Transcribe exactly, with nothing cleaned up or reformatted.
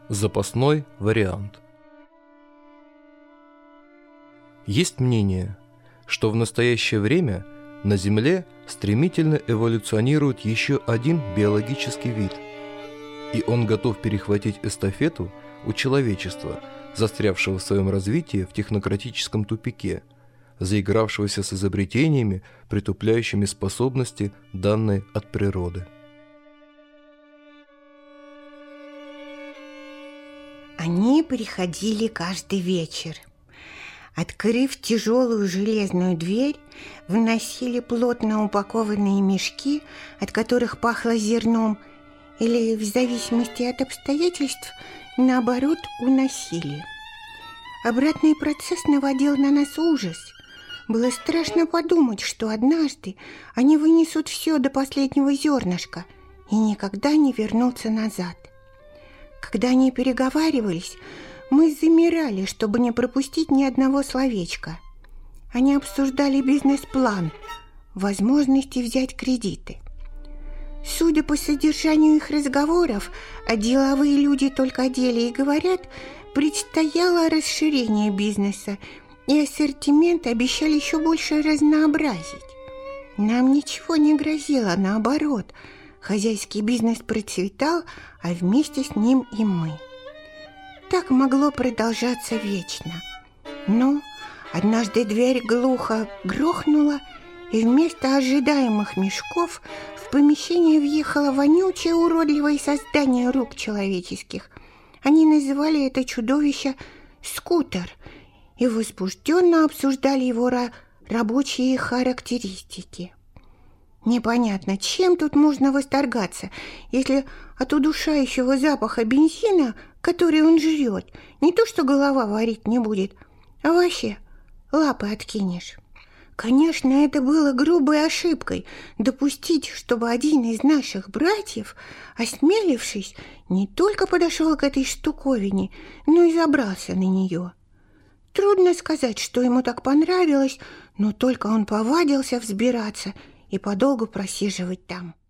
Запасной вариант. Есть мнение, что в настоящее время на Земле стремительно эволюционирует еще один биологический вид, и он готов перехватить эстафету у человечества, застрявшего в своем развитии в технократическом тупике, заигравшегося с изобретениями, притупляющими способности, данные от природы. Они приходили каждый вечер. Открыв тяжелую железную дверь, вносили плотно упакованные мешки, от которых пахло зерном, или, в зависимости от обстоятельств, наоборот, уносили. Обратный процесс наводил на нас ужас. Было страшно подумать, что однажды они вынесут все до последнего зернышка и никогда не вернутся назад. Когда они переговаривались, мы замирали, чтобы не пропустить ни одного словечка. Они обсуждали бизнес-план, возможности взять кредиты. Судя по содержанию их разговоров, а деловые люди только о деле и говорят, предстояло расширение бизнеса, и ассортимент обещали еще больше разнообразить. Нам ничего не грозило, наоборот. Хозяйский бизнес процветал, а вместе с ним и мы. Так могло продолжаться вечно. Но однажды дверь глухо грохнула, и вместо ожидаемых мешков в помещение въехало вонючее уродливое создание рук человеческих. Они называли это чудовище «скутер» и возбужденно обсуждали его ра- рабочие характеристики. Непонятно, чем тут можно восторгаться, если от удушающего запаха бензина, который он жрет, не то что голова варить не будет, а вообще лапы откинешь. Конечно, это было грубой ошибкой допустить, чтобы один из наших братьев, осмелившись, не только подошел к этой штуковине, но и забрался на нее. Трудно сказать, что ему так понравилось, но только он повадился взбираться и подолгу просиживать там.